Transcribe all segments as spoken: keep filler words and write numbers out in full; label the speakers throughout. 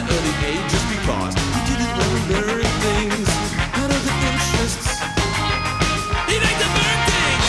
Speaker 1: early age just because he didn't want to learn things out of the interests. He liked to burn things.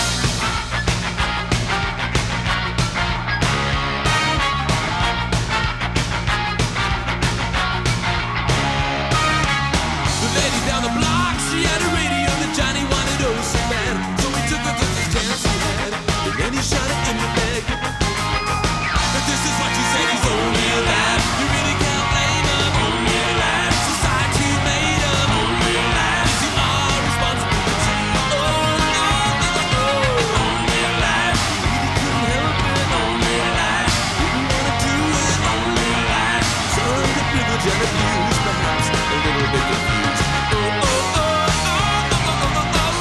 Speaker 1: The lady down the block, she had a radio that Johnny wanted oh so bad. So he took the first chance he had, and then he shot it in the leg. But this is what she said, he's only a lad. You really can't blame him, only a lad. Society made him, only a lad. Is he all responsibility? Oh, oh, oh, oh, only a lad. He really couldn't help it, only a lad. Didn't wanna do it, only a lad. Some of the privilege and abuse, perhaps a little bit confused. Oh, oh, oh, oh, oh, oh, oh, oh.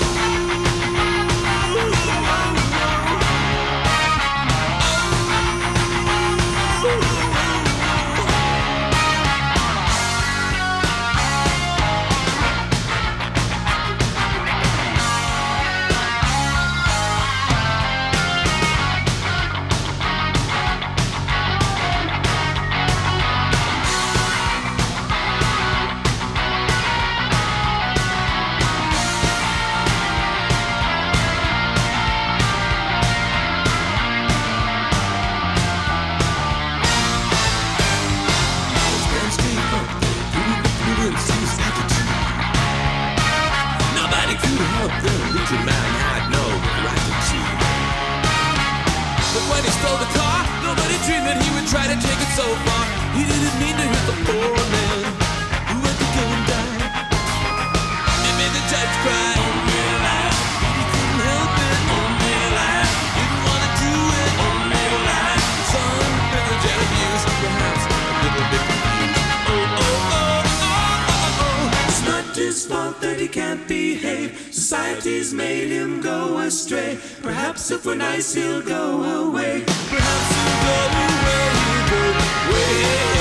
Speaker 1: Nobody could help them. Little man had no gratitude. But when he stole the car, nobody dreamed that he would try to take it so far. He didn't mean to hit the poor man who had to go and die. It made the judge cry. Only a lad. He couldn't help it. Only a lad. Didn't want to do it. Only a lad. Some privilege and abuse, perhaps a little bit confused. Oh, oh, oh, oh, oh, oh. It's not his fault that he can't behave. Society's made him go astray. Perhaps if we're nice, he'll go away. Perhaps he'll go away, go away.